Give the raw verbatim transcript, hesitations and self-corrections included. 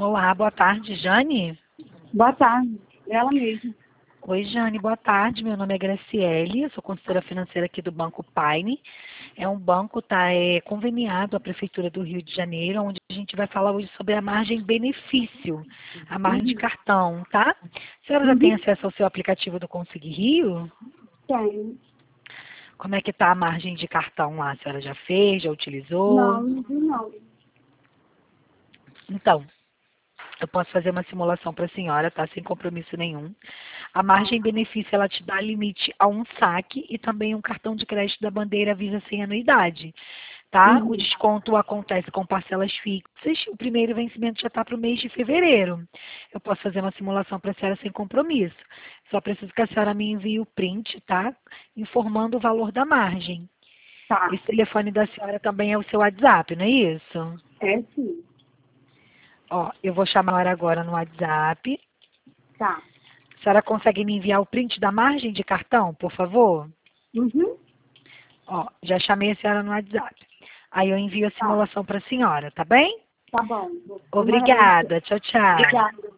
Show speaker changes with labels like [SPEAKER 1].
[SPEAKER 1] Olá, boa tarde, Jane.
[SPEAKER 2] Boa tarde, ela mesma.
[SPEAKER 1] Oi, Jane, boa tarde. Meu nome é Graciele, eu sou consultora financeira aqui do Banco Paine. É um banco tá, é, conveniado à Prefeitura do Rio de Janeiro, onde a gente vai falar hoje sobre a margem benefício, a margem de
[SPEAKER 2] Uhum.
[SPEAKER 1] cartão, tá? A senhora já tem
[SPEAKER 2] Uhum.
[SPEAKER 1] acesso ao seu aplicativo do Consegui Rio?
[SPEAKER 2] Tenho.
[SPEAKER 1] Como é que está a margem de cartão lá? A senhora já fez, já utilizou?
[SPEAKER 2] Não, não vi não.
[SPEAKER 1] Então, eu posso fazer uma simulação para a senhora, tá? Sem compromisso nenhum. A
[SPEAKER 2] Tá.
[SPEAKER 1] margem benefício, ela te dá limite a um saque e também um cartão de crédito da bandeira Visa sem anuidade, tá? O
[SPEAKER 2] Uhum.
[SPEAKER 1] desconto acontece com parcelas fixas. O primeiro vencimento já está para o mês de fevereiro. Eu posso fazer uma simulação para a senhora sem compromisso. Só preciso que a senhora me envie o print, tá? Informando o valor da margem.
[SPEAKER 2] Tá.
[SPEAKER 1] Esse telefone da senhora também é o seu WhatsApp, não é isso?
[SPEAKER 2] É sim.
[SPEAKER 1] Ó, eu vou chamar a senhora agora no WhatsApp.
[SPEAKER 2] Tá.
[SPEAKER 1] A senhora consegue me enviar o print da margem de cartão, por favor?
[SPEAKER 2] Uhum.
[SPEAKER 1] Ó, já chamei a senhora no WhatsApp. Aí eu envio a
[SPEAKER 2] Tá.
[SPEAKER 1] simulação para a senhora, tá bem?
[SPEAKER 2] Tá bom. Vou- Uma...
[SPEAKER 1] Obrigada. Tchau, tchau.
[SPEAKER 2] Obrigada.